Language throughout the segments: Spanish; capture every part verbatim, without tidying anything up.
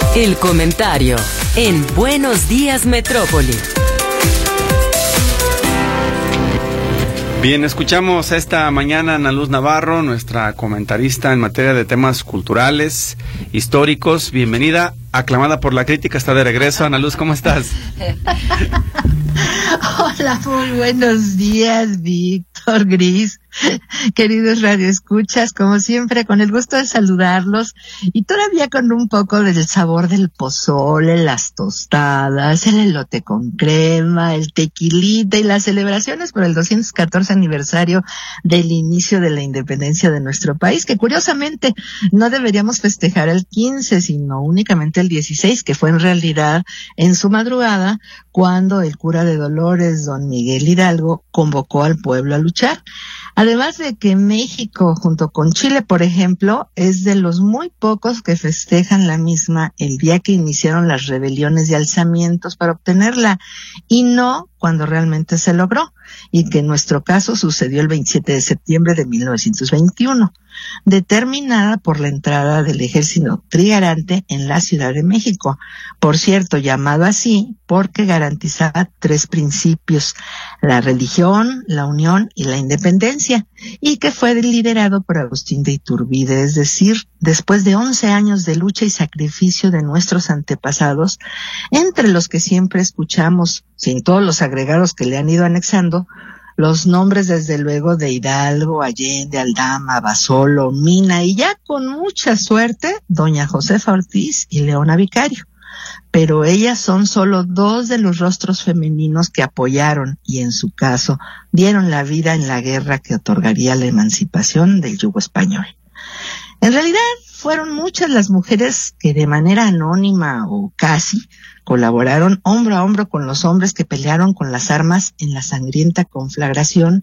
El comentario en Buenos Días Metrópoli. Bien, escuchamos esta mañana a Ana Luz Navarro, nuestra comentarista en materia de temas culturales, históricos. Bienvenida, aclamada por la crítica, está de regreso. Ana Luz, ¿cómo estás? Hola, muy buenos días, Víctor, Gris, queridos radioescuchas, como siempre, con el gusto de saludarlos y todavía con un poco del sabor del pozole, las tostadas, el elote con crema, el tequilita y las celebraciones por el doscientos catorce aniversario del inicio de la independencia de nuestro país, que curiosamente no deberíamos festejar el quince, sino únicamente el dieciséis, que fue en realidad en su madrugada cuando el cura de Dolores, don Miguel Hidalgo, convocó al pueblo a luchar. Además de que México, junto con Chile, por ejemplo, es de los muy pocos que festejan la misma el día que iniciaron las rebeliones y alzamientos para obtenerla, y no cuando realmente se logró, y que en nuestro caso sucedió el veintisiete de septiembre de mil novecientos veintiuno, determinada por la entrada del ejército trigarante en la Ciudad de México. Por cierto, llamado así porque garantizaba tres principios: la religión, la unión y la independencia, y que fue liderado por Agustín de Iturbide, es decir, después de once años de lucha y sacrificio de nuestros antepasados, entre los que siempre escuchamos, sin todos los agregados que le han ido anexando, los nombres desde luego de Hidalgo, Allende, Aldama, Basolo, Mina y ya con mucha suerte, doña Josefa Ortiz y Leona Vicario. Pero ellas son solo dos de los rostros femeninos que apoyaron y en su caso dieron la vida en la guerra que otorgaría la emancipación del yugo español. En realidad fueron muchas las mujeres que de manera anónima o casi colaboraron hombro a hombro con los hombres que pelearon con las armas en la sangrienta conflagración,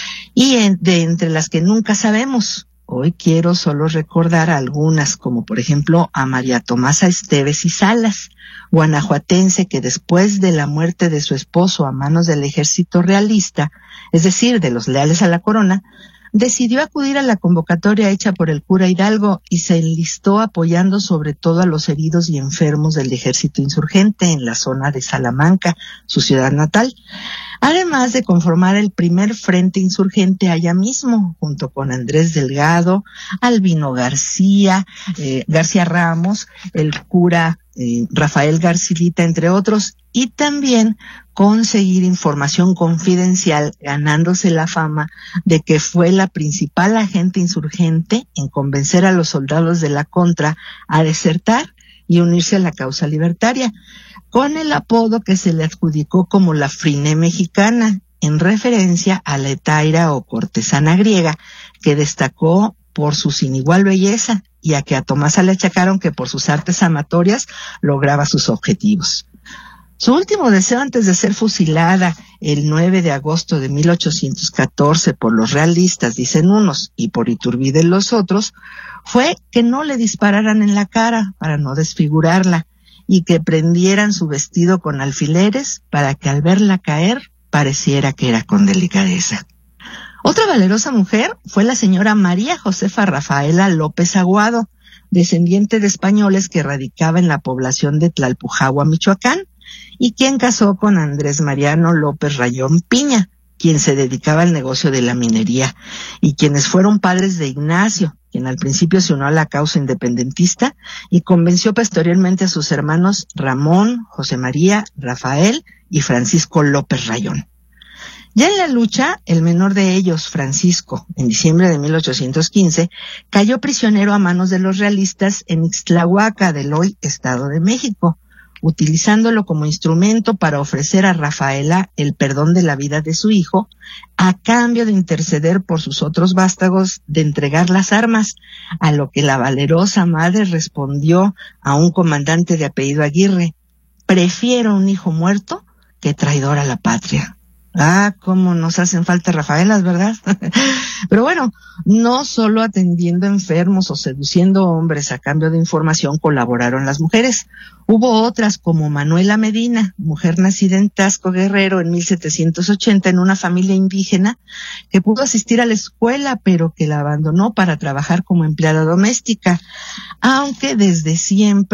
y en, de entre las que nunca sabemos. Hoy quiero solo recordar a algunas, como por ejemplo a María Tomasa Esteves y Salas, guanajuatense que después de la muerte de su esposo a manos del ejército realista, es decir, de los leales a la corona, decidió acudir a la convocatoria hecha por el cura Hidalgo y se enlistó apoyando sobre todo a los heridos y enfermos del ejército insurgente en la zona de Salamanca, su ciudad natal, además de conformar el primer frente insurgente allá mismo, junto con Andrés Delgado, Albino García, eh, García Ramos, el cura eh, Rafael Garcilita, entre otros, y también conseguir información confidencial, ganándose la fama de que fue la principal agente insurgente en convencer a los soldados de la contra a desertar y unirse a la causa libertaria, con el apodo que se le adjudicó como la Friné mexicana, en referencia a la hetaira o cortesana griega, que destacó por su sin igual belleza y a que a Tomasa le achacaron que por sus artes amatorias lograba sus objetivos. Su último deseo antes de ser fusilada el nueve de agosto de mil ochocientos catorce por los realistas, dicen unos, y por Iturbide los otros, fue que no le dispararan en la cara para no desfigurarla y que prendieran su vestido con alfileres para que al verla caer pareciera que era con delicadeza. Otra valerosa mujer fue la señora María Josefa Rafaela López Aguado, descendiente de españoles que radicaba en la población de Tlalpujahua, Michoacán, y quien casó con Andrés Mariano López Rayón Piña, quien se dedicaba al negocio de la minería, y quienes fueron padres de Ignacio, quien al principio se unió a la causa independentista y convenció posteriormente a sus hermanos Ramón, José María, Rafael y Francisco López Rayón. Ya en la lucha, el menor de ellos, Francisco, en diciembre de mil ochocientos quince, cayó prisionero a manos de los realistas en Ixtlahuaca del hoy Estado de México, utilizándolo como instrumento para ofrecer a Rafaela el perdón de la vida de su hijo, a cambio de interceder por sus otros vástagos de entregar las armas, a lo que la valerosa madre respondió a un comandante de apellido Aguirre: prefiero un hijo muerto que traidor a la patria. Ah, cómo nos hacen falta Rafaelas, ¿verdad? Pero bueno, no solo atendiendo enfermos o seduciendo hombres a cambio de información colaboraron las mujeres. Hubo otras como Manuela Medina, mujer nacida en Tasco Guerrero en mil setecientos ochenta en una familia indígena, que pudo asistir a la escuela pero que la abandonó para trabajar como empleada doméstica, aunque desde siempre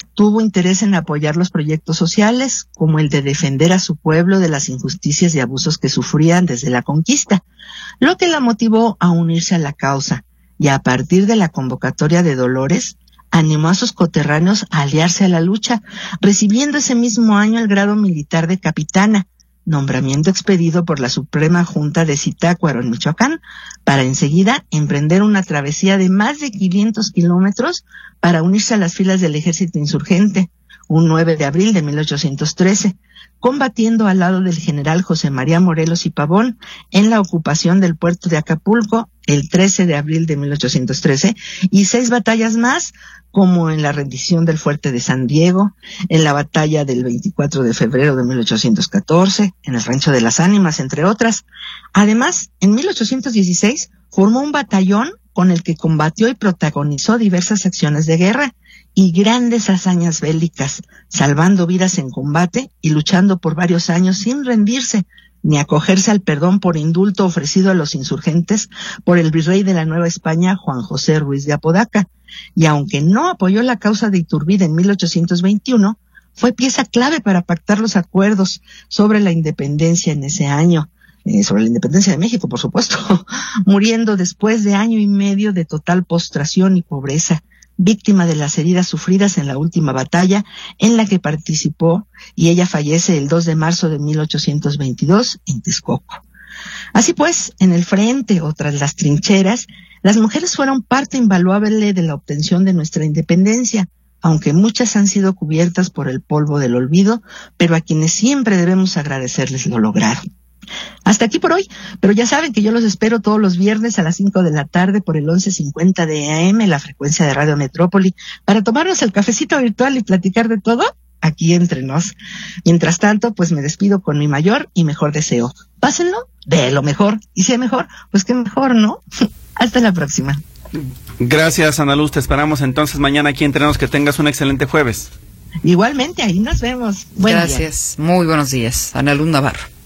Tuvo interés en apoyar los proyectos sociales, como el de defender a su pueblo de las injusticias y abusos que sufrían desde la conquista, lo que la motivó a unirse a la causa, y a partir de la convocatoria de Dolores, animó a sus coterráneos a aliarse a la lucha, recibiendo ese mismo año el grado militar de capitana, nombramiento expedido por la Suprema Junta de Zitácuaro en Michoacán, para enseguida emprender una travesía de más de quinientos kilómetros para unirse a las filas del ejército insurgente, un nueve de abril de mil ochocientos trece, combatiendo al lado del general José María Morelos y Pavón en la ocupación del puerto de Acapulco el trece de abril de mil ochocientos trece, y seis batallas más, como en la rendición del fuerte de San Diego, en la batalla del veinticuatro de febrero de mil ochocientos catorce, en el Rancho de las Ánimas, entre otras. Además, en mil ochocientos dieciséis formó un batallón con el que combatió y protagonizó diversas acciones de guerra y grandes hazañas bélicas, salvando vidas en combate y luchando por varios años sin rendirse, ni acogerse al perdón por indulto ofrecido a los insurgentes por el virrey de la Nueva España, Juan José Ruiz de Apodaca. Y aunque no apoyó la causa de Iturbide en mil ochocientos veintiuno, fue pieza clave para pactar los acuerdos sobre la independencia en ese año, eh, sobre la independencia de México, por supuesto, muriendo después de año y medio de total postración y pobreza, víctima de las heridas sufridas en la última batalla en la que participó, y ella fallece el dos de marzo de mil ochocientos veintidós en Texcoco. Así pues, en el frente o tras las trincheras, las mujeres fueron parte invaluable de la obtención de nuestra independencia, aunque muchas han sido cubiertas por el polvo del olvido, pero a quienes siempre debemos agradecerles lo logrado. Hasta aquí por hoy, pero ya saben que yo los espero todos los viernes a las cinco de la tarde por el once cincuenta de A M, la frecuencia de Radio Metrópoli, para tomarnos el cafecito virtual y platicar de todo aquí entre nos. Mientras tanto, pues me despido con mi mayor y mejor deseo. Pásenlo de lo mejor, y si es mejor, pues qué mejor, ¿no? Hasta la próxima. Gracias, Ana Luz, te esperamos entonces mañana aquí entre nos. Que tengas un excelente jueves. Igualmente, ahí nos vemos. Buen Gracias, día. Muy buenos días. Ana Luz Navarro.